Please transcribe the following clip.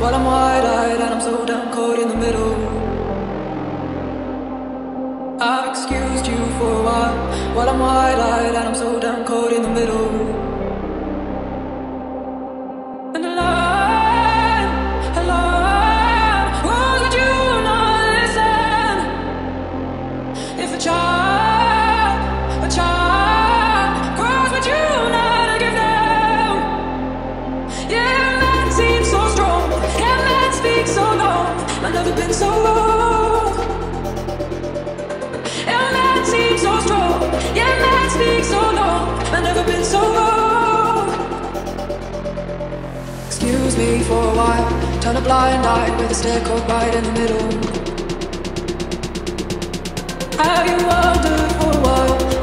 while I'm wide-eyed and I'm so damn caught in the middle. I've excused you for a while I'm wide-eyed and I'm so damn caught in the middle. And a line grows, but you not listen. If a child grows, but you not give them. Yeah, man seems so strong, yeah, man speaks so long. I've never been so wrong. Yeah, man seems so strong, yeah, man speaks so long. I've never been so wrong. Excuse me for a while, turn a blind eye with a stare caught right in the middle. Have you wondered for a while